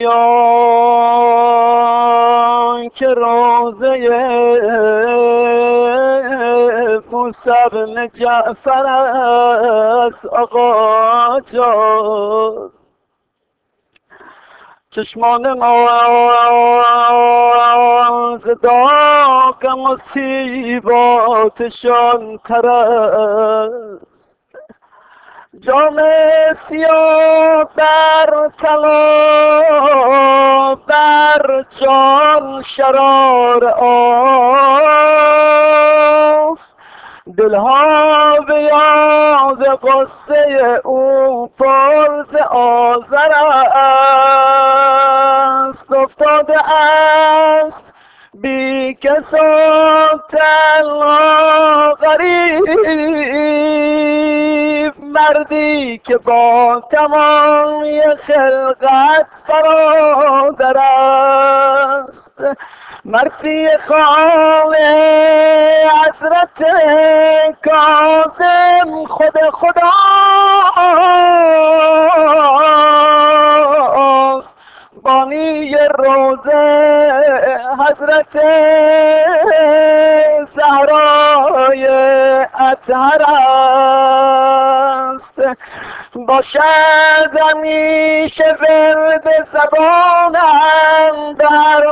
یا که روزه موسی بن جعفر است آقا جان، چشمان ما ز داغ مصیباتشان تر است، جام سیاه بر طلا بر جان شرار آف، دلها به یاد قصه او پر ز آذر است، افتاده است بی کسان تنها غریب، مردی که با تمامی خلقت برادر است، مرسی خال حضرت کاظم خود خداست، بانی روزه حضرت زهرای اطهر است، باشد همیشه ورد زبانم در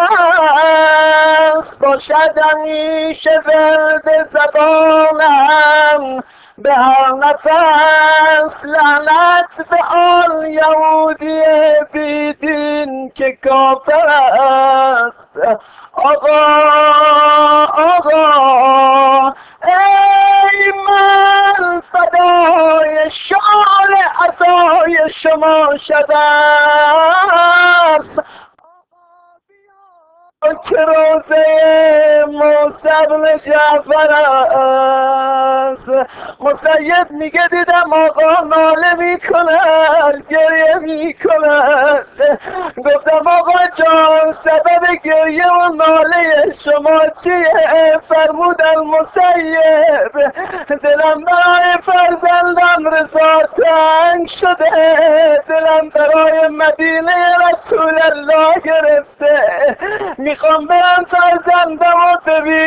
نفس، باشد همیشه ورد زبانم به هر نفس، لعنت به آن یهودی بیدین که کافر است. آقا ای من فدای شال عصای شما شدم، که روزه موسی بن جعفر است. مسید میگه دیدم آقا ناله میکنن گریه میکنن، گفتم آقا جان سبب گریه و ناله شما چیه؟ فرمود المسیب دلم برای فرزندم رضا تنگ شده، دلم برای مدینه رسول الله گرفته، میخوام برم فرزندم و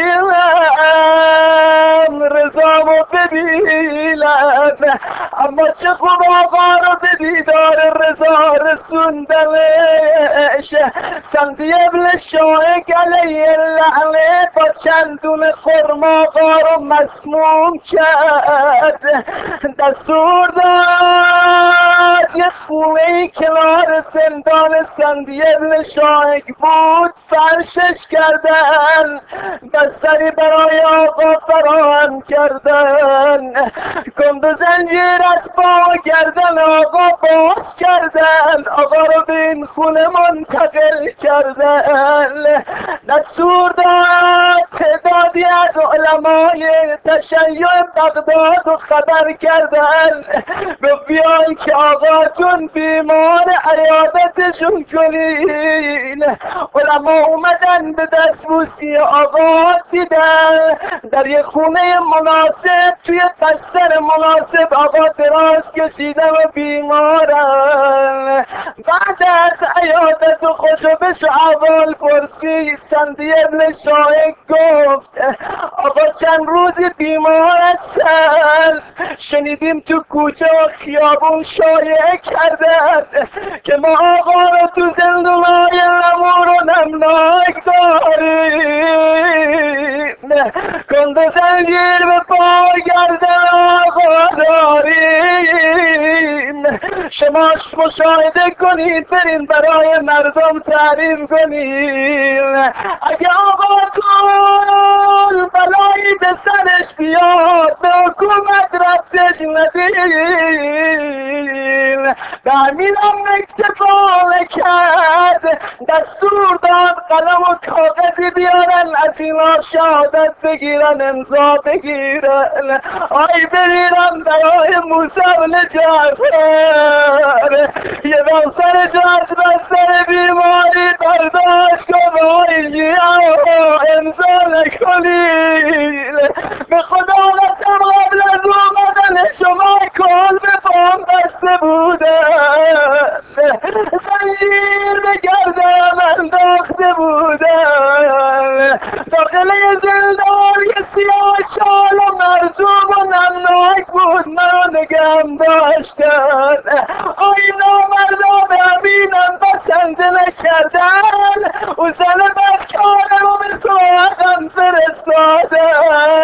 ببینم، رضامو ببینم، اما چه خوب آقا رو به دیدار رضا رسوندمش. سندی ابن شایق علیه لعنه با چندون خرما آقا رو مسموم کرد، دستور داد یه خونه ای کنار زندان سندی ابن شایق بود فرشش کردن، بستری برای آقا فراهم کردن، کند و زنجیر از پا و گردن آقا باز کردن، آقا رو به این خونه منتقل کردن، دستور داد تعدادی از علمای تشیع بغداد رو خبر کردن، گفت بیان که آقا جون بیمار عیادتشون کنین. علما اومدن به دستبوسی آقا دیدن در یه خونه مناسب توی بستر مناسب آقا دراز کشیدن و بیمارن. بعد از عیادت و خوشبش احوال پرسی سندی ابن شایق گفت آقا چند روزی بیمار هستن، شنیدیم تو کوچه و خیابون شایعه کردن که ما آقا رو تو زندونای نمور و نمناک داریم، کند زنجیر به پا گردن آقا داریم، شماش مشاهده کنید برین برای مردم تعریف کنید، اگه آقا کن بلایی به سرش بیاد به حکومت رفتش ندید، به همین هم اکتفا نکرد، دستور داد قلم و کاغذی بیارن از اینا شهادت بگیرن امضا بگیرن، آی بمیرم برای موسی بن جعفر، یه دم سرش از بستر بیماری برداشت کن آی امضا نکنید، به خدا قسم قبل از اومدن شما کل به پام بسته بودن، زنجیر گردم انداخته بودم، داخل زندان یه سیاه شال و مرجوب و نمناک بود منو نگم داشتن. آی نامردا به همینم بسنده نکردن، او زن بدکاره رو به سراغم فرستادن.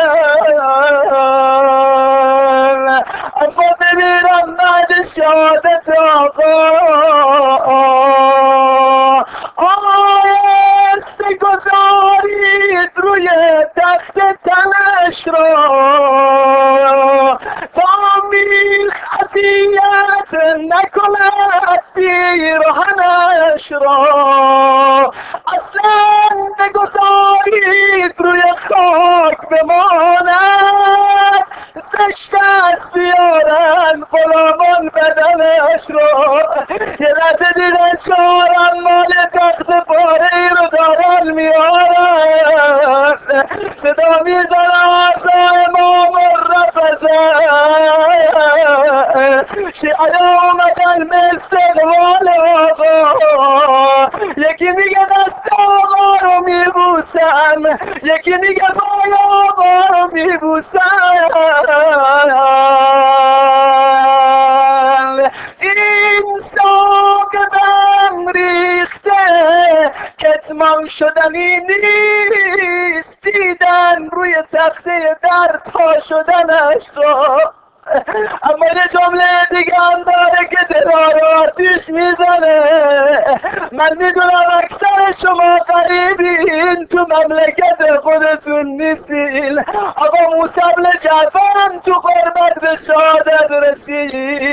اما بمیرم بعد شهادت آقا، آهسته گذارید روی تخت تنش را، تا میخ اذیت نکند پیرهنش را. اصلا بگذارید روی خاک بماند، زشت است بیارن غلامان بدنش را. یه لحظه دیدن چهارم مال تخت پاره ای رو دارن میارن، صدا میزنن از امام رفزن، شیعه اومدن به استقبال آقا. یکی میگه دست آقا رو میبوسم، یکی میگه پای آقا رو میبوسم. این ساق بم ریخته کتمان شدنی نیست، دیدن روی تخته در تا شدنش را. اما یه جمله دیگه هم داره که دلها رو آتیش میزنه. من میدونم اکثر شما غریبین، تو مملکت خودتون نیستین. آقا موسی بن جعفر تو غربت به شهادت رسید.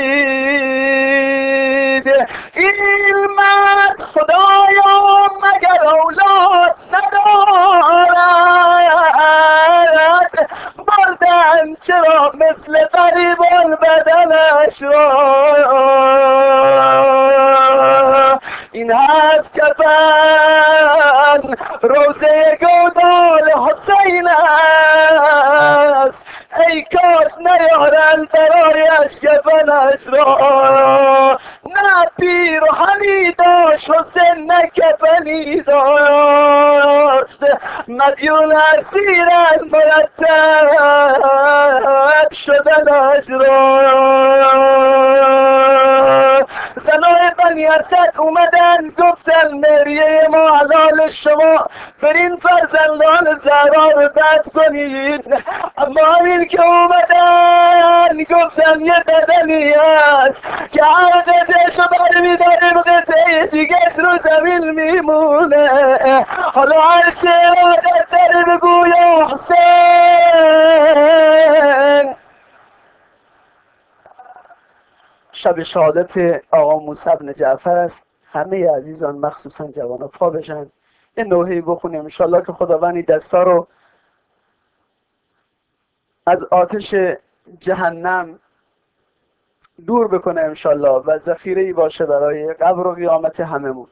این مرد خدایا مگر اولاد ندارد، بردن چرا مثل غریبان بدنش را. این هفت کفن روزه گودال حسین است، ای کاش نیارن برایش کفنش را. نه پیرهنی داشت حسین نه کفنی داشت، مدیون اسیرن مرتب شدنش را. زنای بنی اسد اومدن گفتن مریه ما حلال شما، برین فرزندان زهرا رو بد کنید. اما این که اومدن گفتن یه بدنی هست که هر قطعش رو برمیداریم قطعه دیگهش رو زمین میمونه. حالا هر چه ارادت داری بگو یا حسین. شب شهادت آقا موسی بن جعفر است. همه عزیزان مخصوصا جوانان پا بشن یه نوحه‌ای بخونیم انشالله که خداوند این دستا رو از آتش جهنم دور بکنه انشالله و ذخیره‌ای باشه برای قبر و قیامت هممون.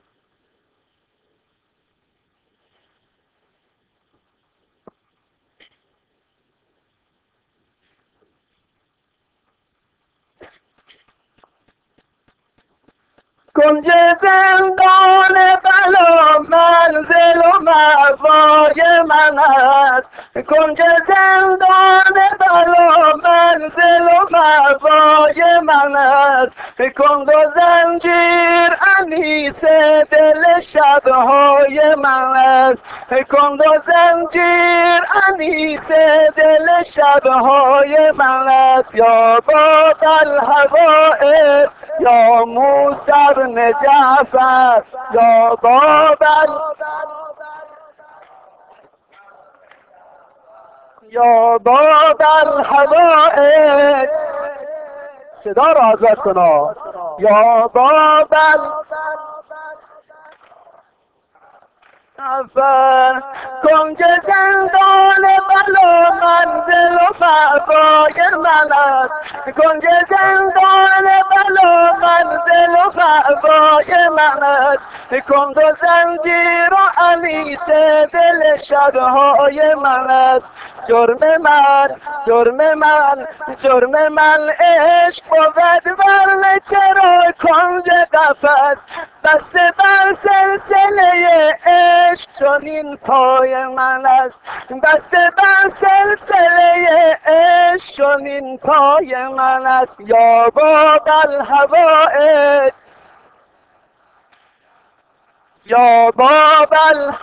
کنج زندان بلا منزل و مأوای من است، کنج زندان بلا منزل و مأوای من است. کند و زنجیر انیس دل شبهای من است، کند و زنجیر انیس دل شبهای من است. یا باب الحوائج یا موسی بن جعفر، یا باب یا باب الحوائج، صدا را آزاد کنا. یا باب الحوائج کنج زندان بلا منزل و فعبای من است، کنج زندان بلا منزل و فعبای من است. کند و زنجیر و انیس دل شبهای من است. جرم من جرم من جرم من عشق بود، ورنه چرا کنج قفس بسته بر سلسله عشق چنین پای من است، بسته بر سلسله عشق چنین پای من است. یا باب الهوائج، یا باب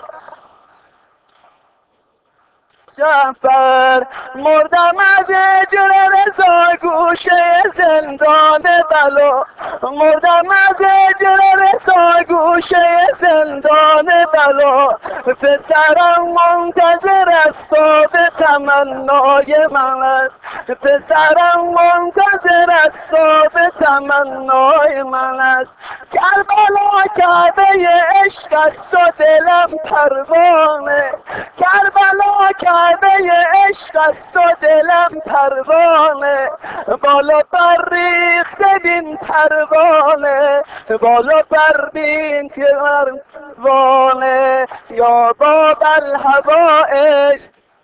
جعفر، مردم از اجر رضا گوشه زندان بلا، مردم از اجر رضا گوشه زندان بلا. پسرم منتظر است و به تمنای من است، پسرم منتظر است و به تمنای من است. کربلا کعبه عشق است و دلم پروانه، کربلا کعبه عشق است و دلم پروانه. بالا پر ریخته بین پروانه، بالا پر بین پروانه. یا باب الهوائج،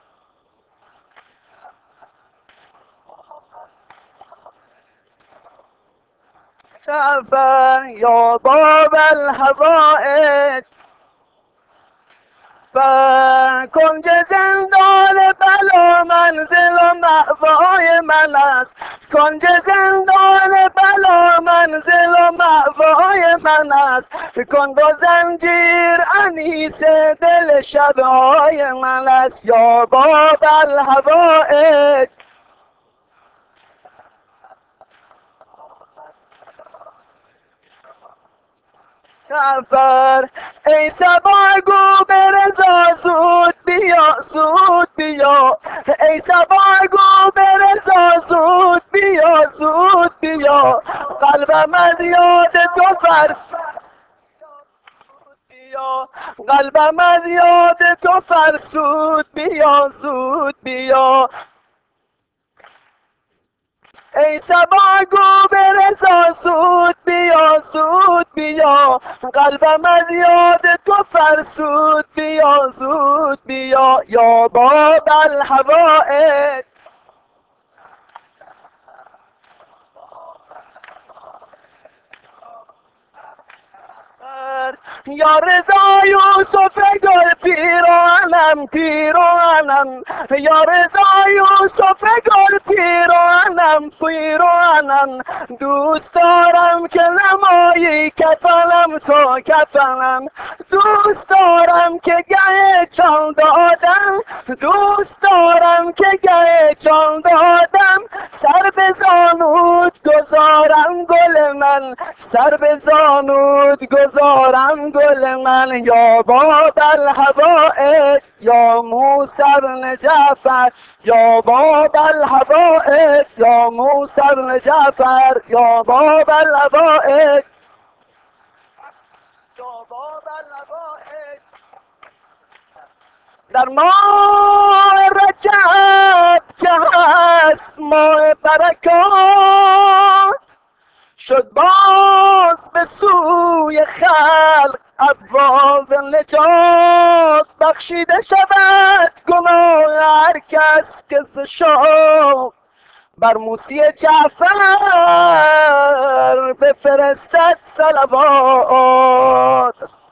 جعفر یا باب الهوائج. کنج زندان بلا منزل و مأوای من است، کنج زندان بلا منزل و مأوای من است. کن با زنجیر انیس دل شبهای من است. یا باب الهوائج، جعفر ای صبا گو به رضا زود بیا، زود بیا. ای صبا گو به رضا زود بیا، زود بیا. قلبم از یاد تو فرسود بیا، قلبم از یاد تو فرسود بیا، زود بیا. ای صبا گو به رضا زود بیا، زود بیا. قلبم از یاد تو فرسود بیا، زود بیا. یا باب الهوائج، یا رضا یوسف گل پیرانم، پیرانم. یا رضا یوسف گل پیرانم، پیرانم. دوست دارم که نمایی کفنم تو کفنم، دوست دارم که گه جان دادم، دوست دارم که گه جان دادم. سر به زانود گذارم گل من، سر به زانود گذارم گل من. یا باب الهوائج، یا موسی بن جعفر، یا باب الهوائج، یا موسی بن جعفر، یا باب الهوائج، یا باب الهوائج. در ماه رجب که هست ماه برکات، شد باز به سوی خلق ابواب نجات. بخشیده شود گناه هر کس که ز شاه بر موسی جعفر بفرستد صلوات.